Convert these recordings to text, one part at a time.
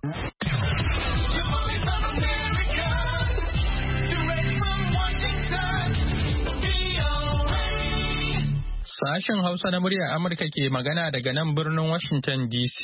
Sashen Hausa na muryar Amurka ke magana daga nan birnin Washington DC.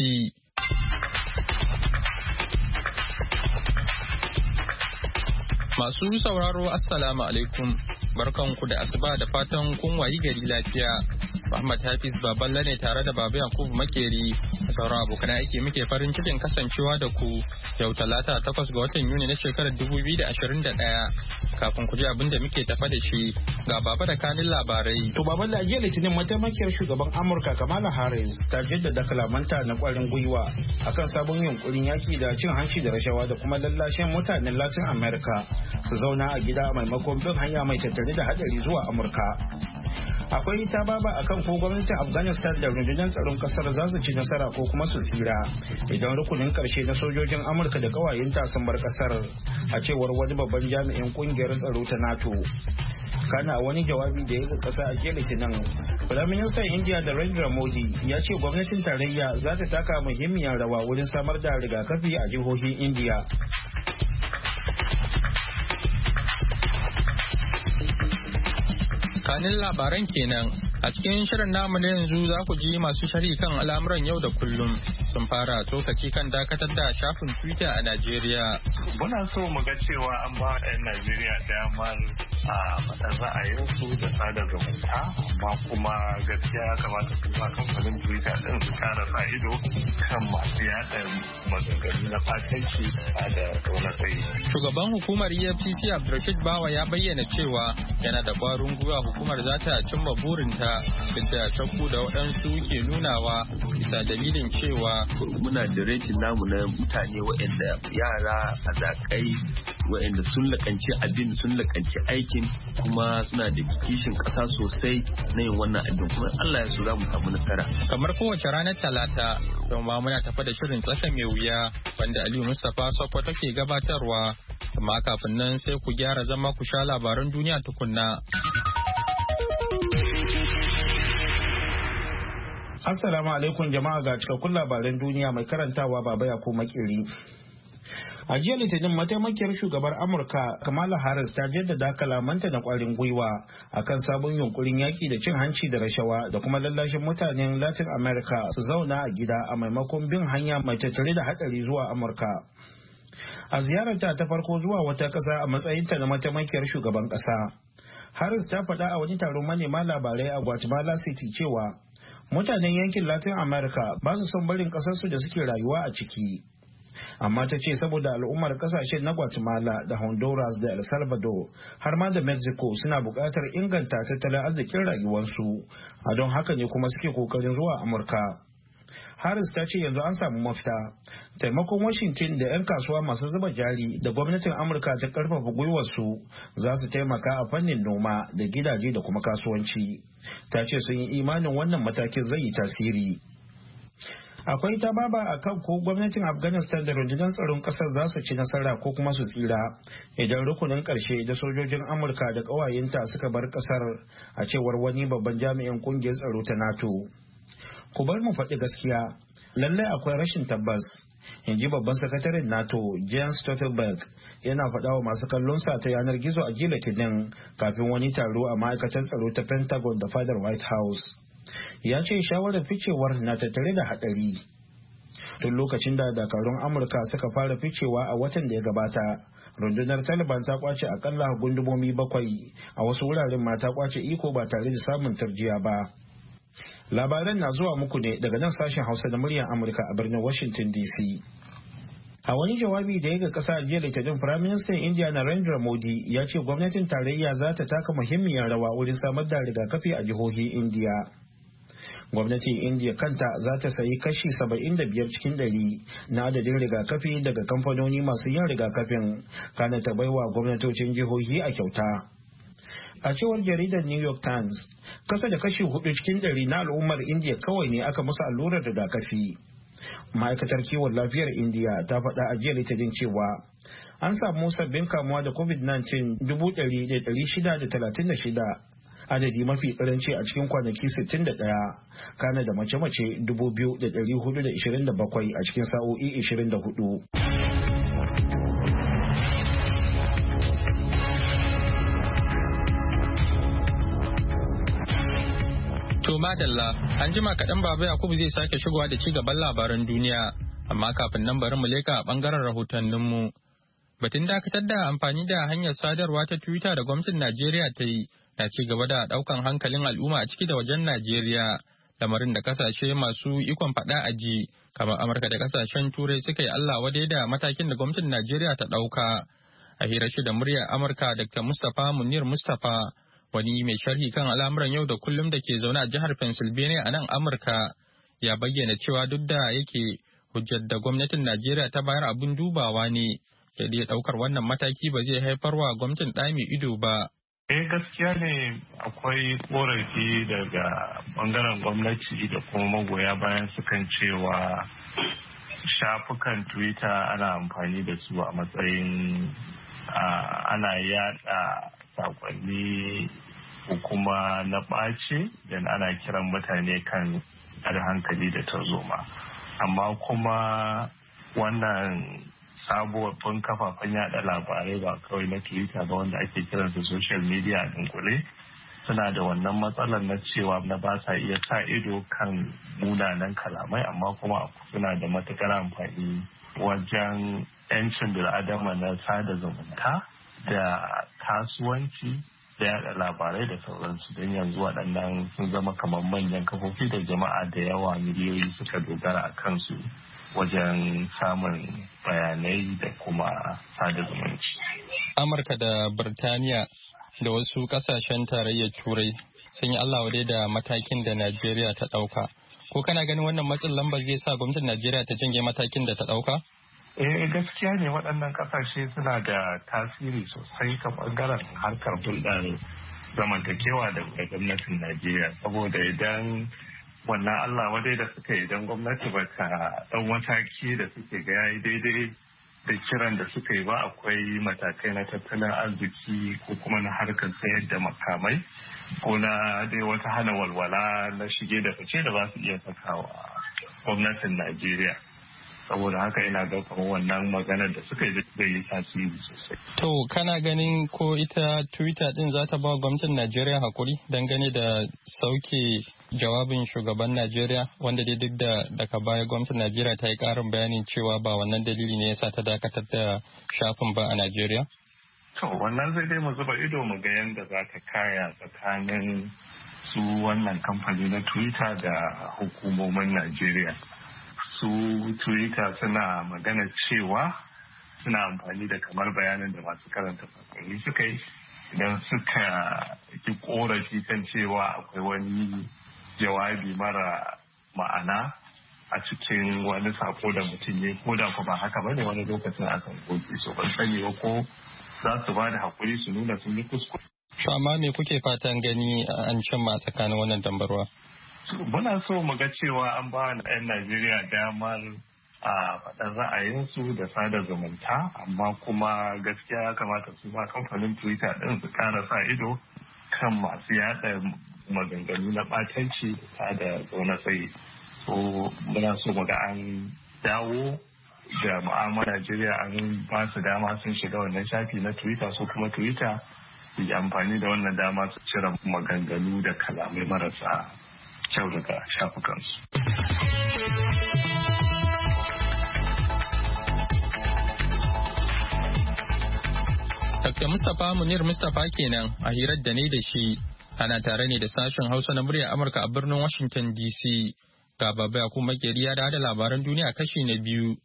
Masu sauraro Assalamu alaikum, barkanku da asuba da fatan kun wayi gari lafiya. Muhammad Hafiz Baballa ne tare da Baba Yakubu Makeri da sauran abokan aiki muke farin cikin kasancewa da ku yau Talata 8 ga watan Yuni na shekarar 2021. Kafin ku ji abin da muke tafa da shi ga Baba da kanin labarai. To Baballa, jiya Litinin mataimakiyar shugaban Amurka Kamala Harris ta jaddada kalamanta na kwarin gwiwa akan sabon yunkurin yaki da cin hanci da rashawa da kuma lallashen mutanen Latin America su zauna a gida maimakon bin hanya mai tattare da hadari zuwa Amurka. Akwai ta baba akan ko gwamnatin Afghanistan da rundunar tsaron kasar za su ci nasara ko kuma su tsira idan rukunin karshe na sojojin Amurka da kawayenta sun bar kasar, a cewar wani babban jami'in kungiyar tsaro ta NATO. Kana wani jawabi da ya ga kasa a jiya Litinin, Firaministan India Narendra Modi ya ce gwamnatin tarayya za ta taka muhimmiyar rawa wurin samar da rigakafi a jihohin India. Kanin labaran kenan a cikin shirin namu na yanzu za ku ji masu shari kan al'amuran yau da kullum sun fara tsokaci kan dakatar da shafin Twitter a Najeriya. Muna so mu ga cewa an ba 'yan Najeriya damar a faɗar ra'ayinsu da sada zumunta, amma kuma gaskiya ya kamata su ba kamfanin Twitter ɗin su kara sa ido kan masu yaɗa maganganu na fatanci da kaunatai. Shugaban hukumar EFCC Abdulrashid Bawa ya bayyana cewa yana da ƙwarin gwiwa hukumar za ta cimma burinta duk da shakku da waɗansu ke nunawa bisa dalilin cewa muna da rating namu na mutane waɗanda yara a zakai waɗanda sun lakanci abin sun lakanci aikin kuma suna da kishin ƙasa sosai na yin wannan abin kuma Allah ya so za mu samu nasara. Kamar kowace ranar Talata, don ma muna tafa da shirin tsaka mai wuya wanda Aliyu Mustapha Sokoto ke gabatarwa, amma kafin nan sai ku gyara zama ku sha labaran duniya tukunna. Assalamu alaikum jama'a, ga cikakkun labaran duniya mai karantawa Baba Yakubu Makeri. A jiya Litinin mataimakiyar shugabar Amurka Kamala Harris ta jaddada kalamanta na kwarin gwiwa akan sabon yunkurin yaki da cin hanci da rashawa da kuma lallashin mutanen Latin America su zauna a gida a maimakon bin hanya mai tattare da hadari zuwa Amurka. A ziyararta ta farko zuwa wata ƙasa a matsayinta na mataimakiyar shugaban ƙasa, Harris ta faɗa a wani taron manema labarai a Guatemala City cewa mutanen yankin Latin America ba su son barin ƙasarsu da suke rayuwa a ciki. Amma ta ce saboda al'ummar ƙasashen na Guatemala da Honduras da El Salvador har ma da Mexico suna buƙatar inganta tattalin arzikin rayuwarsu, a don haka ne kuma suke ƙoƙarin zuwa Amurka. Harris ta ce yanzu an samu mafita. Taimakon Washington da 'yan kasuwa masu zuba jari da gwamnatin Amurka ta karfafa gwiwarsu za su taimaka a fannin noma da gidaje da kuma kasuwanci. Ta ce sun yi imanin wannan matakin zai yi tasiri. Akwai ta baba a kan ko gwamnatin Afghanistan da rundunar tsaron ƙasar za su ci nasara ko kuma su tsira idan rukunin ƙarshe da sojojin Amurka da ƙawayenta suka bar ƙasar, a cewar wani babban jami'in ƙungiyar tsaro ta NATO. Ku bar mu faɗi gaskiya, lallai akwai rashin tabbas, in ji babban sakataren NATO Jens Stoltenberg yana faɗa wa masu kallonsa ta yanar gizo a jiya Litinin kafin wani taro a ma'aikatar tsaro ta Pentagon da fadar White House. Ya ce shawarar ficewar na tattare da haɗari. Tun lokacin da dakarun Amurka suka fara ficewa a watan da ya gabata, rundunar Taliban ta kwace akalla gundumomi 7, a wasu wuraren ma ta kwace iko ba tare da samun tarjiya ba. Labaran na zuwa muku ne daga nan sashen Hausa da muryar Amurka a birnin Washington DC. A wani jawabi da ya ga kasa jiya Litinin, Firaministan India Narendra Modi ya ce gwamnatin tarayya za ta taka muhimmiyar rawa wurin samar da rigakafi a jihohin India. Gwamnatin India kanta za ta sayi kashi 75 cikin 100 na adadin rigakafi daga kamfanoni masu yin rigakafin, kana ta baiwa gwamnatocin jihohi a kyauta. A cewar jaridar New York Times, kasa da kashi 4 cikin 100 na al'ummar India kawai ne aka musu allurar rigakafi. Ma'aikatar kiwon lafiyar India ta faɗa a jiya Litinin cewa an samu sabbin kamuwa da COVID-19 636, adadi mafi karanci a cikin kwanaki 61, kana da mace-mace 2,427 a cikin sa'o'i 24. To madalla, an jima kaɗan Baba Yakubu zai sake shigowa da ci gaban labaran duniya, amma kafin nan bari mu leka a ɓangaren rahotanninmu. Batun dakatar da amfani da hanyar sadarwa ta Twitter da gwamnatin Najeriya ta yi na ci gaba da ɗaukan hankalin al'umma a ciki da wajen Najeriya, lamarin da kasashe masu ikon faɗa a ji, kamar Amurka da kasashen Turai suka yi Allah wadai da matakin da gwamnatin Najeriya ta ɗauka. A hirar shi da muryar Amurka Dr. Mustapha Munir Mustapha, wani mai sharhi kan al'amuran yau da kullum da ke zaune a jihar Pennsylvania a nan Amurka, ya bayyana cewa duk da yake hujjar da gwamnatin Najeriya ta bayar abin dubawa ne, ya dai ɗaukar wannan mataki ba zai haifar wa gwamnatin ɗa mai ido ba. Gaskiya ne akwai korafi daga bangaren gwamnati da kuma magoya bayan sukan cewa shafukan Twitter ana amfani da su a matsayin ana yada sakonni ko kuma na ɓace da ana kiran mutane kan hankali da tarzoma. Amma kuma wannan sabuwar kafafen yada labarai ba kawai na Twitter ba wanda ake kiransa social media a dunkule suna da wannan matsalar na cewa na ba sa iya sa ido kan munanan kalamai, amma kuma suna da matukar amfani wajen 'yancin bil'adama na sada zumunta da kasuwanci da yada labarai da sauransu, don yanzu waɗannan sun zama kamar manyan kafofi da jama'a da yawa miliyoyi suka dogara a kansu wajen samun bayanai da kuma sada zumunci. Amurka da Birtaniya da wasu kasashen tarayyar Turai sun yi Allah wadai da matakin da Najeriya ta ɗauka. Ko kana ganin wannan matsin lamba zai sa gwamnatin Najeriya ta janye matakin da ta ɗauka? Gaskiya ne waɗannan ƙasashe suna da tasiri sosai ta ɓangaren harkar hulɗar zamantakewa da gwamnatin Najeriya, saboda idan wannan Allah wadai da suka idan gwamnati ba ta ɗan mataki da suke ga yayi daidai da kiran da suka yi ba, akwai matakai na tattalin arziki ko kuma na harkar sayar da makamai ko na dai wata hana walwala na shige da fice da ba su iya sakawa gwamnatin Najeriya. Saboda haka ina ga kamar wannan maganar da suka yi zai yi tasiri sosai. To kana ganin ko ita Twitter din za ta ba gwamnatin Najeriya hakuri dangane da sauke jawabin shugaban Najeriya, wanda dai duk da daga baya gwamnatin Najeriya ta yi karin bayanin cewa ba wannan dalili ne yasa ta dakatar da shafin ba a Najeriya? To wannan zai dai mu zuba ido mu ga yadda za ta kaya tsakanin su wannan kamfani na Twitter da hukumomin Najeriya. Su Twitter suna magana cewa suna amfani da kamar bayanin da masu karanta sakonni suka yi idan suka ki korafi kan cewa akwai wani jawabi mara ma'ana a cikin wani sako da mutum ne, ko da ba haka ba ne wani lokacin akan goge, so ban sani ba ko za su ba da hakuri su nuna sun yi kuskure. Amma me kuke fatan gani an cimma tsakanin wannan dambarwa? Muna so mu ga cewa an ba 'yan Najeriya damar a faɗar ra'ayinsu da sada zumunta, amma kuma gaskiya ya kamata su ma kamfanin Twitter ɗin su ƙara sa ido kan masu yaɗa maganganu na ɓatanci da da zaune tsaye. So muna so mu ga an dawo da mu'amala Najeriya, an ba su dama sun shiga wannan shafi na Twitter, so kuma Twitter su yi amfani da wannan dama su cire maganganu da kalamai marasa kyau daga shafukansu. Dr. Mustapha Munir Mustapha kenan a hirar da ne da shi. Ana tare ne da sashen Hausa na muryar Amurka a birnin Washington DC. Ga Baba Yakubu Makeri ya da labaran duniya kashi na biyu.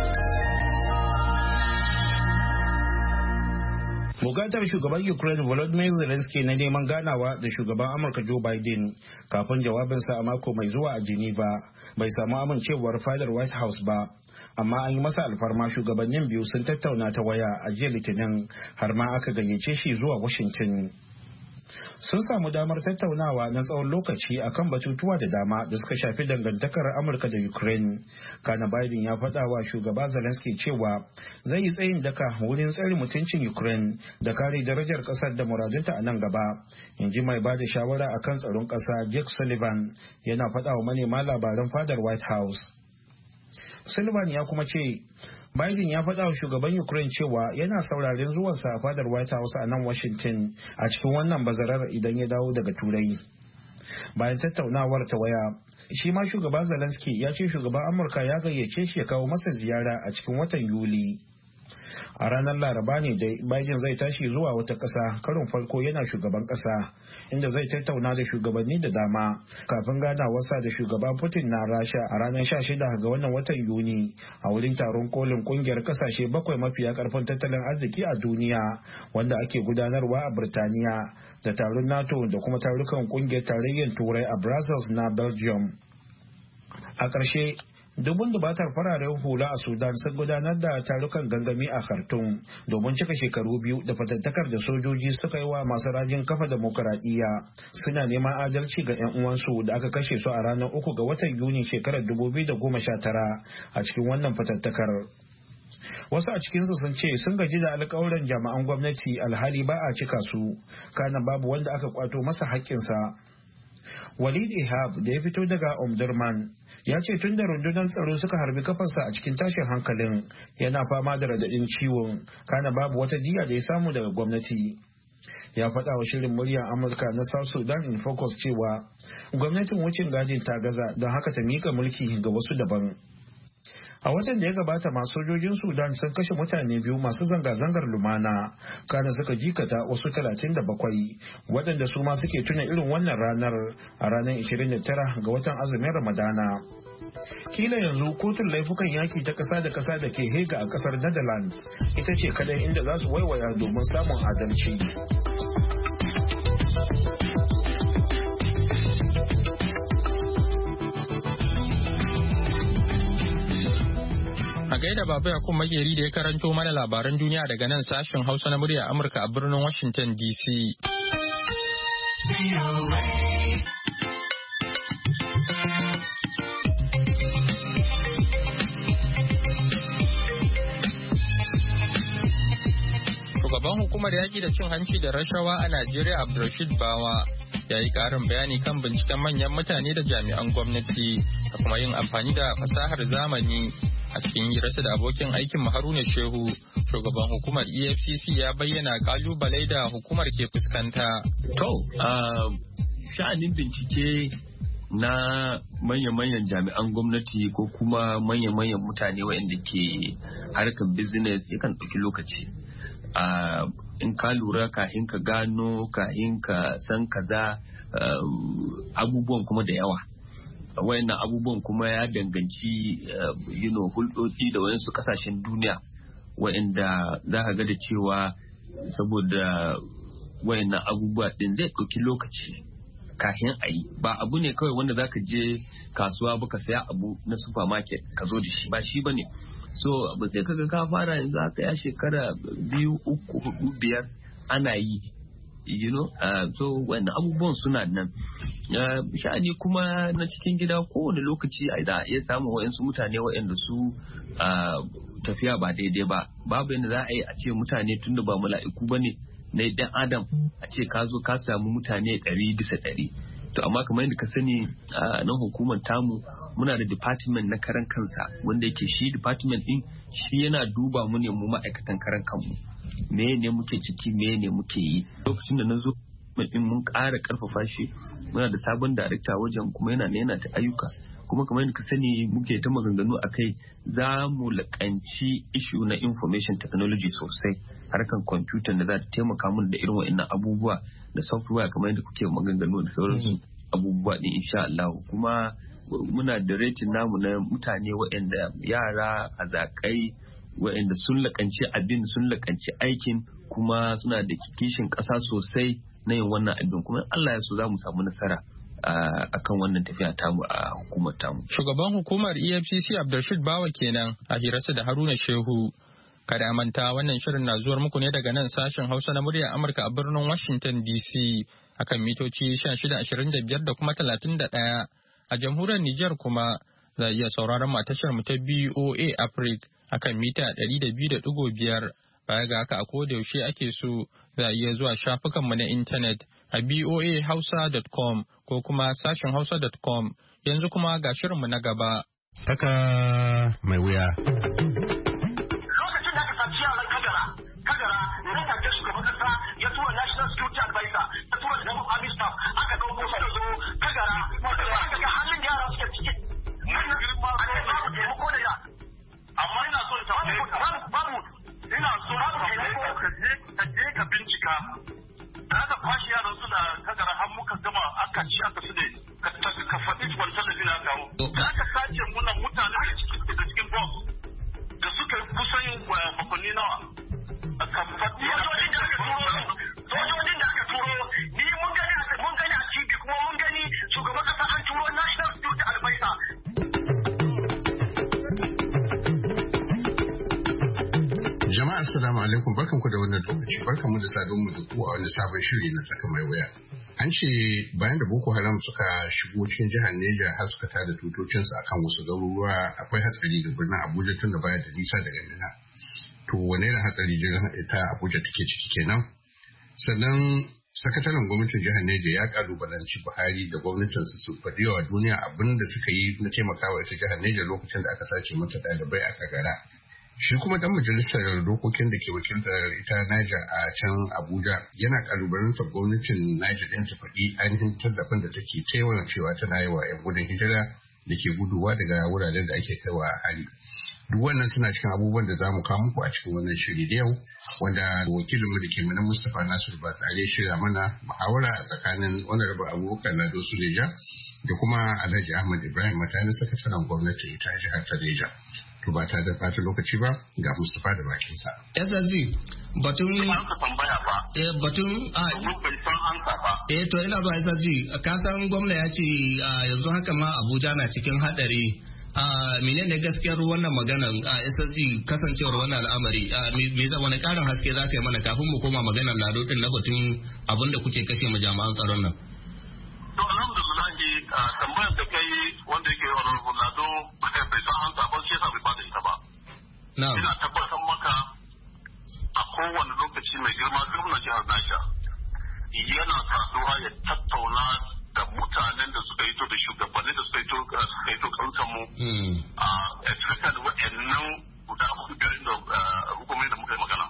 Bukatar shugaban Ukraine Volodymyr Zelensky na neman ganawa da shugaban Amurka Joe Biden kafin jawabinsa a mako mai zuwa a Geneva bai samu amincewar fadar White House ba. Amma an yi masa alfarma shugabannin biyu sun tattauna ta waya a jiya Litinin, har ma aka gayyace shi zuwa Washington. sun samu damar tattaunawa na tsawon lokaci akan batutuwa da dama da suka shafi dangantakar Amurka da Ukraine. Kana Biden ya faɗa wa shugaba Zelensky cewa zai yi tsayin daka wurin tsare mutuncin Ukraine da kare darajar ƙasar da muradunta a nan gaba. In ji mai bada shawara akan tsaron ƙasa Jake Sullivan yana faɗa wa manema labaran fadar White House. Sullivan ya kuma ce Biden ya faɗa wa shugaban Ukraine cewa yana sauraren zuwansa a fadar White House a nan Washington a cikin wannan bazarar idan ya dawo daga Turai. Bayan tattaunawar ta waya, shi ma shugaban Zelensky ya ce shugaban Amurka ya gayyace shi ya kawo masa ziyara a cikin watan Yuli. A ranar Laraba ne da Biden zai tashi zuwa wata ƙasa karin farko yana shugaban ƙasa, inda zai tattauna da shugabanni da dama kafin ganawarsa da shugaban Putin na Rasha a ranar 16 ga wannan watan Yuni a wurin taron kolin kungiyar kasashe 7 mafiya karfin tattalin arziki a duniya wanda ake gudanarwa a Birtaniya da taron NATO da kuma tarukan kungiyar tarayyar Turai a Brussels na Belgium. A ƙarshe, dubun dubatar fararen hula a Sudan sun gudanar da tarukan gangami a Khartoum domin cika shekaru 2 da fatattakar da sojoji suka yi wa masu rajin kafa demokuraɗiyya, suna neman adalci ga 'yan uwansu da aka kashe su a ranar 3 ga watan Yuni shekarar 2019 a cikin wannan fatattakar. Wasu a cikinsu sun ce sun gaji da alƙawuran jami'an gwamnati alhali ba a cika su, kana babu wanda aka kwato masa haƙƙinsa. Walid Ihab da ya fito daga Omdurman ya ce tun da rundunar tsaro suka harbi kafarsa a cikin tashin hankalin yana fama da radadin ciwon, kana babu wata jiya da ya samu daga gwamnati. Ya faɗa wa shirin muryar Amurka na South Sudan in Focus cewa gwamnatin wucin gadin ta gaza don haka ta miƙa mulki ga wasu daban. A watan da ya gabata masu sojojin Sudan sun kashe mutane 2 masu zanga-zangar lumana, kana suka jikata wasu 37 waɗanda su ma suke tuna irin wannan ranar a ranar 29 ga watan azumin Ramadana. Kila yanzu kotun laifukan yaki ta ƙasa da ƙasa da ke Hague a ƙasar Netherlands ita ce kadai inda za su waiwaya domin samun adalci. A gaida Baba Yakub Mageri da ya karanto mana labaran duniya daga nan sashen Hausa na murya Amurka a birnin Washington DC. Shugaban hukumar yaƙi da cin hanci da rashawa a Najeriya Abdulrashid Bawa ya yi ƙarin bayani kan binciken manyan mutane da jami'an gwamnati da kuma yin amfani da fasahar zamani. A cikin hirarsa da abokin aikin Haruna Shehu, shugaban hukumar EFCC ya bayyana kalubale da hukumar ke fuskanta. To, sha'anin bincike na manya-manyan jami'an gwamnati ko kuma manya-manyan mutane waɗanda ke harkar business yakan ɗauki lokaci. In ka lura kahin ka gano, kahin ka san kaza, abubuwan kuma da yawa. Wayannan abubuwan kuma ya danganci hulɗoɗi da wayansu kasashen duniya wayanda za ka ga da cewa saboda wayannan abubuwa din zai ɗauki lokaci kafin a yi. Ba abu ne kawai wanda za ka je kasuwa ba ka saya abu na supermarket ka zo da shi, ba shi ba ne. So ba sai kaga ka fara yanzu haka ya shekara 2, 3, 4, 5 ana yi. So wannan abubuwan suna nan. Sha'ani kuma na cikin gida kowane lokaci a da iya samun wa'yansu mutane wa'yanda su tafiya ba daidai ba. Babu yadda za a yi a ce mutane tun da ba mala'iku ba ne na dan adam a ce ka zo ka samu mutane 100%. To amma kamar yadda ka sani nan hukumar tamu muna da department na karan kansa wanda yake shi department din shi yana duba mu ne mu ma'aikatan karan kanmu. Me ne muke ciki, me ne muke yi. Lokacin da na zo din mun ƙara ƙarfafa shi, muna da sabon darekta wajen kuma yana ta ayyuka, kuma kamar yadda ka sani muke ta maganganu a kai za mu laƙanci issue na information technology sosai, harkan kwamfuta da za ta taimaka mun da irin wa'annan abubuwa da software kamar yadda kuke maganganu da sauransu abubuwa din insha Allah. Kuma muna da rating namu na mutane wa'anda yara hazaƙai wa'anda sun laƙanci abin, sun laƙanci aikin, kuma suna da kishin ƙasa sosai na yin wannan abin, kuma Allah ya so za mu samu nasara akan wannan tafiya tamu a hukumar tamu. Shugaban hukumar EFCC Abdulrashid Bawa kenan a hirarsa da Haruna Shehu. Kada a manta wannan shirin na zuwar muku ne daga nan sashen Hausa na muryar Amurka a birnin Washington DC akan mitoci 1625 da kuma 31. A jamhuriyar Nijar kuma za a iya sauraron tashar mu ta BOA Africa akan mita 200.5. Baya ga haka a koda yaushe ake so za a iya zuwa shafukanmu na intanet a boahausa.com ko kuma sashen hausa.com. Yanzu kuma ga shirinmu na gaba. Saka mai wuya. Lokacin da aka saci yaran Kagara, ne take shugaban kasa ya tura National Security Advisor, ya tura da National Army Staff, aka dauko su da zo Kagara, daga halin yara suke ciki. Wannan girma a ne babu taimako da ya. Amma ina so ta babu ina so ka je ka bincika. Da aka kwashe yaran su da Kagara har muka gama aka ci aka su ne ka faɗi wancan da zina kawo. Da aka sace muna mutane da cikin box da suka kusan makonni nawa. Ka faɗi sojojin da aka turo ni mun gani a TV kuma mun gani shugaban kasa an turo National Security Advisor. Jama'a assalamu alaikum, barkanku da wannan lokaci, barkanmu da saduwa da ku a wani sabon shiri na saka mai wuya. An ce bayan da Boko Haram suka shigo cikin jihar Neja har suka tada tutocinsu akan wasu garuruwa akwai hatsari ga birnin Abuja tun da baya da nisa daga Mina. To wane irin hatsari jirgin ita Abuja take ciki kenan? Sannan sakataren gwamnatin jihar Neja ya kalubalanci Buhari da gwamnatinsa su faɗi wa duniya abin da suka yi na taimakawa ita jihar Neja lokacin da aka sace mata ɗalibai a Kagara. Shi kuma dan majalisar dokokin da ke wakiltar ita Niger a can Abuja yana kalubalantar gwamnatin Niger din ta faɗi ainihin tallafin da take taiwa cewa tana yi wa 'yan gudun hijira da ke guduwa daga wuraren da ake kaiwa hari. Duk wannan suna cikin abubuwan da za mu kawo muku a cikin wannan shiri da yau, wanda wakilinmu da ke mana Mustapha Nasiru ba tsare shirya mana muhawara a tsakanin Honorable Abubakar Lado Suleja da kuma Alhaji Ahmad Ibrahim Matani, sakataren gwamnati ta jihar ta Neja. To ba ta da ɓata lokaci ba ga Mustapha da bakinsa. SSG batun batun to ina zuwa SSG ka san gwamna ya ce yanzu haka ma Abuja na cikin hadari. Menene gaskiyar wannan maganan SSG kasancewar wannan al'amari wani karin haske za ka yi mana kafin mu koma maganar Lado din na batun abin da kuke kashe mu jami'an tsaron nan. To alhamdulillah tambayar da kai wanda yake wa Lado bai san an sabon shi yasa bai bada ita ba. Ina tabbatar maka a kowane lokaci mai girma gwamnan jihar Niger yana saduwa ya tattauna da mutanen da suka yi to da shugabanni da suka yi to kansan mu a tsakar wa'annan guda hudu garin da hukumomi da muka yi magana.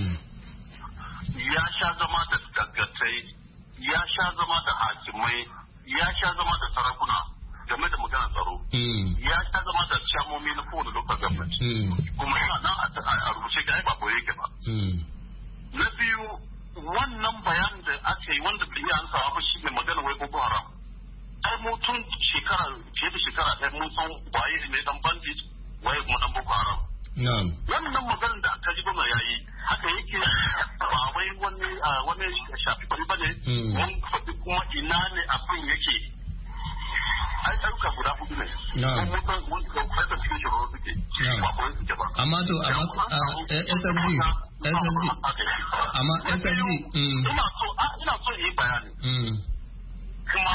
Ya sha zama da dagatai, ya sha zama da hakimai, ya sha zama da sarakuna game da maganar tsaro. Ya sha zama da shamomi na kowane local government. Kuma yana nan a rubuce ga ba boye yake ba. Na biyu, wannan bayan da aka yi wanda bai yi ansawa ba shi ne magana wai Boko Haram. Ai mutum fiye da shekara ɗaya mun san waye ne dan bandit waye kuma dan Boko Haram. Wannan maganar da aka ji gwamna ya yi haka yake ba wai wani shafi bari ba ne mun faɗi kuma ina ne abin yake. Ai ɗauka guda hudu ne. Mun san fadar cikin shiroro suke. Ba kawai suke ba. Amma SSG. Amma SSG. Ina so yi bayani. Kuma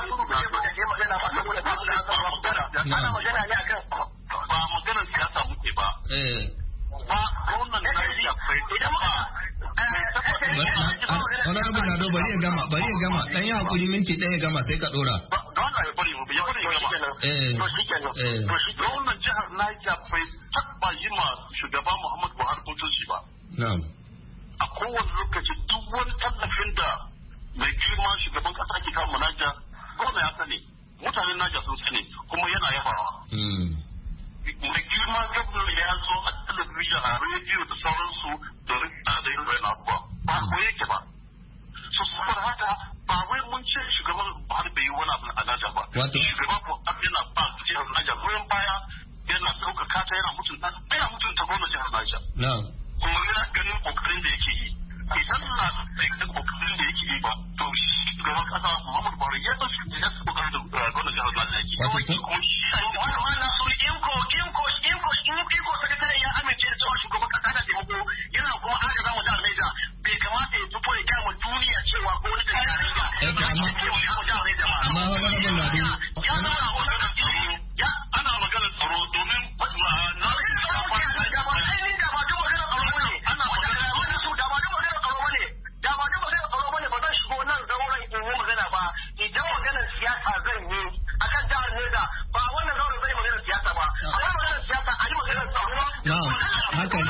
ba maganar siyasa muke ba. Ba wannan Najeriya wani abu na bari ya gama dan yi hakuri minti ɗaya gama sai ka ɗora. Gwamnan jihar Niger bai taɓa yi ma shugaba Muhammadu Buhari mutunci ba. A kowane lokaci duk wani tallafin da mai girma shugaban kasa ke kama Niger, gwamna ya sani, mutanen Niger sun sani kuma yana yabawa. Mai girma gwamna ya zo a talabijin a rediyo da sauransu da rikta da yin raina abubuwa. Ba ko yake ba. So saboda haka ba wai mun ce shugaban Buhari bai yi wani abu a Niger ba. Shugaban Buhari yana ba jihar Niger goyon baya, yana ɗaukaka ta, yana mutunta gwamnan jihar Niger. Kuma yana ganin kokarin da yake yi. Idan na da kokarin da yake yi ba, to shugaban kasa Muhammadu Buhari ya san kokarin da gwamnan jihar Niger yake yi. Kuma shi iko sakatare ya amince da cewa shugaban kasa na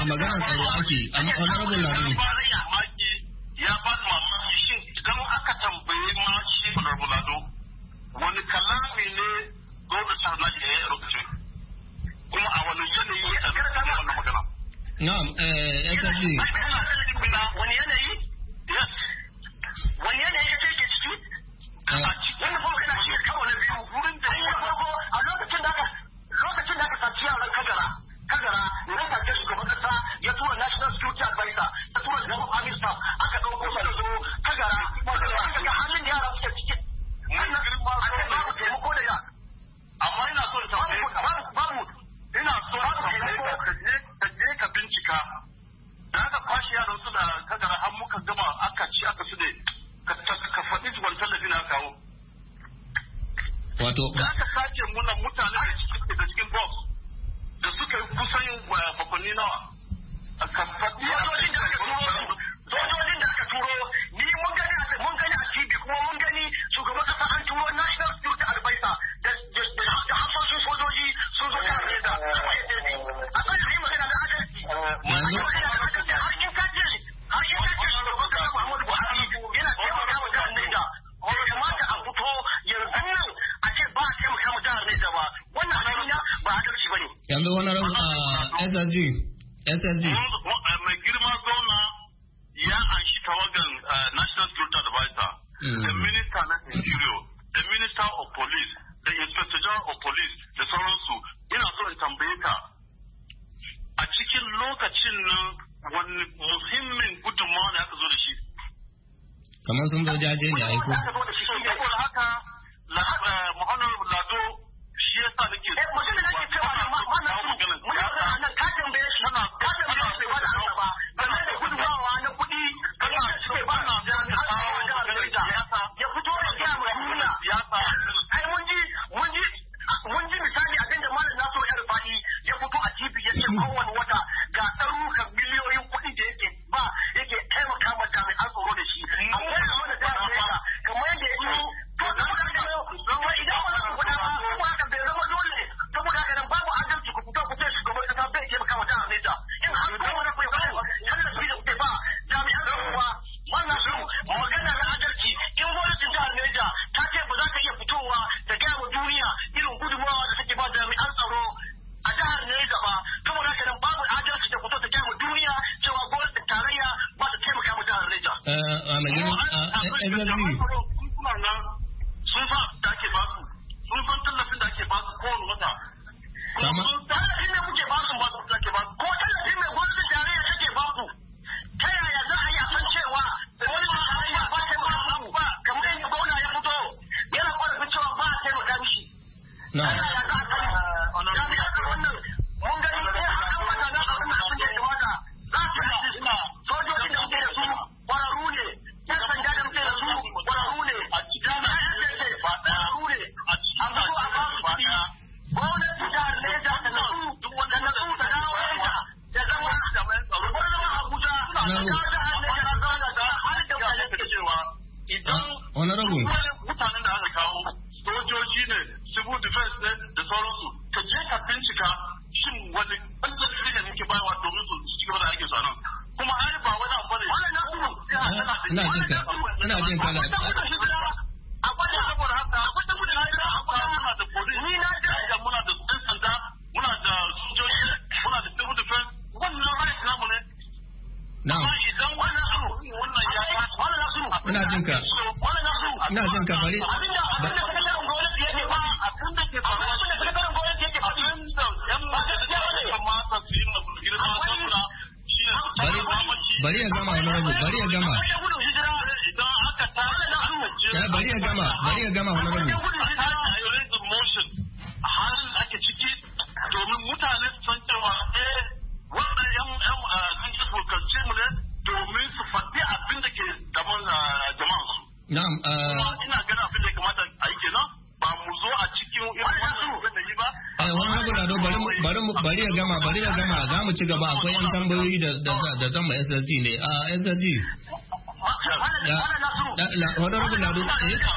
maganar tsaro ake amma honorable Lado ya ba da mamaki shin idan aka tambaye ma shi honorable Lado wani kalami ne gwamnati ta na ya yi lokacin kuma a wani yanayi a karkar wannan magana. Na'am, SRG. Wani yanayi? Yes. Wani yanayi ya ke ciki? Wani kuma kana shi kawo na biyu wurin da ya farko a lokacin da aka saci yaran kagara nan da ke shugaban kasa ya tura national security advisor ya tura gaba army staff aka dauko sa da zo kagara wanda ga halin yara suke ciki wannan a ce babu taimako da ya amma ina so ta babu ina so ka je ka bincika da aka kwashe yaran su da kagara har muka gama aka ci aka su ne ka faɗi wani tallafi na kawo wato da aka sace muna mutane da cikin box da suka yi kusan bakonni nawa ka faɗi sojojin da aka turo ni mun gani a TV kuma mun gani shugaban kasa an turo national security advisor da hafsoshin sojoji sun zo ta da a kan yi magana da adalci har in kace shugaban kasa Muhammadu Buhari yana taimaka wa jihar Niger bai kamata a fito yanzu nan a ce ba a taimaka wa jihar Niger ba wannan hanya ba adalci bane yanzu wani rabu SSG mai girma zona ya anshi tawagan national security advisor the minister na interior the minister of police the inspector general of police da sauransu ina so in tambaye ka a cikin lokacin nan wani muhimmin gudunmawa ne aka zo da shi kamar sun zo jaje ne aiko saboda haka Muhammadu Lado shi yasa nake magana nake cewa wannan ka tambaye shi ba da Allah ba game da gudunmawa na kuɗi kana ce ba na ya fito da ya mu duniya ai mun ji misali abinda malam Nasiru ya Rufai ya fito a TV ya ce kowane wata ga ɗarukan miliyoyin kuɗi da yake taimaka ma jami'an tsaro da shi akwai mana da kamar yadda ya ce to da muka ga idan ba su guda ba kuma haka bai zama dole saboda haka nan babu adalci ku fito ku ce shugaban kasa bai taimaka ma jihar Niger in har kuma na kwaikwayo tallafi da kuke ba jami'an tsaro ba wannan su magana na adalci in gwamnatin jihar Niger ta ce ba za ta iya fitowa ta gaya wa duniya irin gudunmawa da take ba jami'an tsaro a jihar Niger ba saboda haka nan babu adalci da fito ta gaya wa duniya cewa gwamnatin tarayya ba ta taimaka ma jihar Niger. Sun san da ake ba su, sun san tallafin da ake ba su kowane wata. Tallafin ne muke ba su da ake ba su, ko tallafin mai gwamnatin tarayya take ba su. Ta yaya za a yi a san cewa gwamnatin tarayya ba ta ba su ba kamar yadda gwamna ya fito yana ƙwarafin cewa ba a taimaka mishi. Ta yaya za a sani? Jami'an tsaron nan mun gani sai an wata na abin da sun yi kamata za su yi sojojin da muke da su ƙwararru ne, 'yan sanda da muke da su ƙwararru ne, jami'an mutanen da aka kawo sojoji ne civil defense ne da sauransu ka je ka bincika shin wani tallafi ne muke bayarwa domin su ci gaba da aikin su nan kuma ai ba wani abu ne ina jin kana akwai saboda haka akwai da mutane muna da police ni na da muna da ɗan sanda muna da sojoji muna da civil defense wannan right namu ne amma idan wannan ya ina jin ka bari bari ya gama wani rabu bari ya gama wani rabu halin da ake ciki domin mutane su san cewa wannan yan fulkance mu ne domin su faɗi abin da ke daban jama'an su. Na'am. Ina ganin abin da ya kamata a yi kenan ba mu zo a cikin irin wannan da yi ba. Wani abu da bari ya gama za mu ci gaba akwai yan tambayoyi da zan ma SSG ne. SSG. Wani abu da mu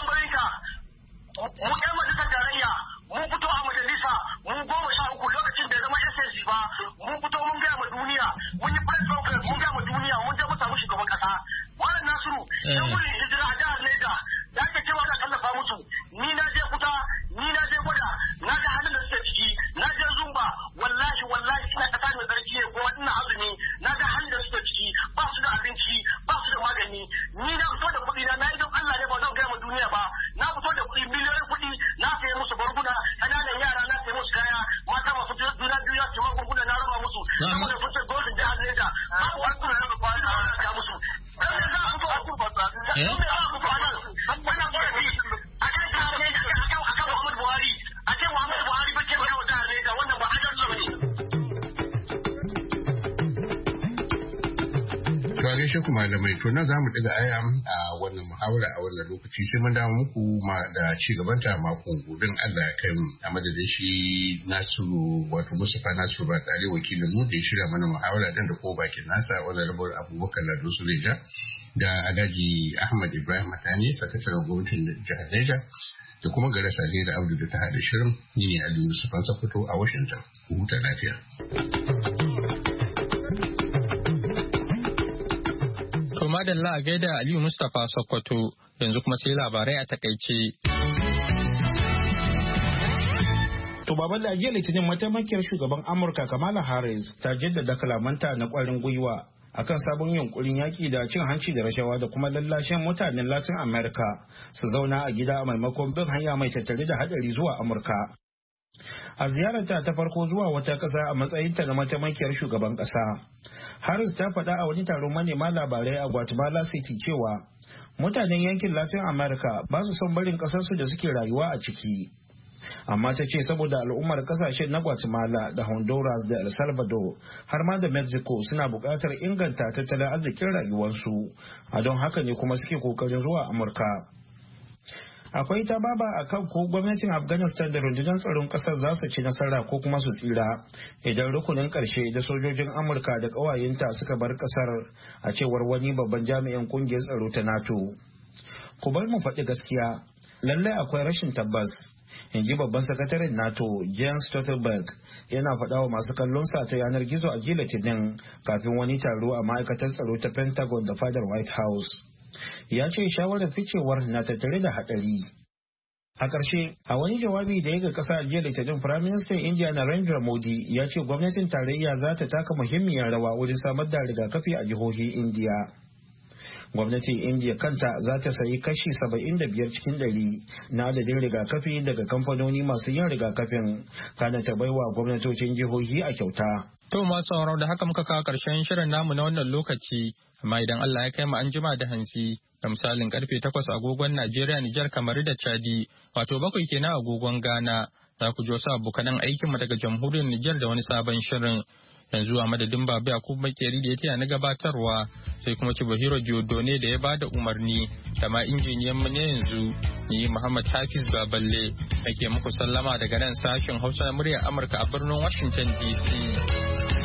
ƴan majalisar tarayya mun fito a majalisa mun 13 lokacin da zama SSG ba mun fito mun gaya ma duniya gaishe ku malamai, to nan za mu ɗiga aya a wannan muhawara a wannan lokaci sai mun dawo muku da ci gaban ta makon gobe Allah ya kai mu. A madadin shi Nasiru wato Mustapha Nasiru ba tsare wakilin mu da ya shirya mana muhawara din da kuma bakin nasa wannan rabar Abubakar Lado Suleja da Alhaji Ahmad Ibrahim Matani sakataren gwamnatin jihar Niger da kuma Gara Sale da Abdu da ta haɗa shirin. Ni ne Ali Mustapha Sokoto a Washington. Ku huta lafiya. Madalla a gaida Aliyu Mustapha Sokoto, yanzu kuma sai labarai a takaice. To baban da jiya Litinin mataimakiyar shugaban Amurka Kamala Harris ta jaddada kalamanta na kwarin gwiwa akan sabon yunkurin yaki da cin hanci da rashawa da kuma lallashen mutanen Latin America su zauna a gida a maimakon bin hanya mai tattare da hadari zuwa Amurka. A ziyararta ta farko zuwa wata ƙasa a matsayinta na mataimakiyar shugaban ƙasa, Harris ta faɗa a wani taron manema labarai a Guatemala City cewa mutanen yankin Latin America ba su son barin ƙasarsu da suke rayuwa a ciki. Amma ta ce saboda al'ummar ƙasashen na Guatemala da Honduras da El Salvador har ma da Mexico suna buƙatar inganta tattalin arzikin rayuwarsu, a don haka ne kuma suke ƙoƙarin zuwa Amurka. Akwai ta baba a kan ko gwamnatin Afghanistan da rundunar tsaron kasar za su ci nasara ko kuma su tsira idan rukunin karshe da sojojin Amurka da ƙawayenta suka bar kasar, a cewar wani babban jami'in kungiyar tsaro ta NATO. Ku bar mu faɗi gaskiya, lallai akwai rashin tabbas, in ji babban sakataren NATO Jens Stoltenberg yana faɗa wa masu kallon sa ta yanar gizo a jiya Litinin kafin wani taro a ma'aikatar tsaro ta Pentagon da fadar White House. Ya ce shawarar ficewar na tattare da haɗari. A ƙarshe, a wani jawabi da ya ga ƙasa jiya Litinin, Firaministan Indiya Narendra Modi ya ce gwamnatin tarayya za ta taka muhimmiyar rawa wajen samar da rigakafi a jihohin Indiya. Gwamnatin Indiya kanta za ta sayi kashi 75 cikin 100 na adadin rigakafi daga kamfanoni masu yin rigakafin, kana ta baiwa gwamnatocin jihohi a kyauta. To masu sauraro da haka muka kawo ƙarshen shirin namu na wannan lokaci, amma idan Allah ya kai mu an jima da hantsi da misalin karfe 8 agogon Najeriya, Nijar, Kamaru da Chadi, wato 7 kenan agogon Ghana, za ku ji wasu abokanan aikin mu daga jamhuriyar Nijar da wani sabon shirin. Yanzu a madadin Babu Yakubu Makeri da ya taya na gabatarwa, sai kuma Chibahiro Diodone da ya bada umarni, da ma injiniyan mu ne yanzu ni Muhammad Hafiz Baballe nake muku sallama daga nan sashen Hausa na muryar Amurka a birnin Washington DC.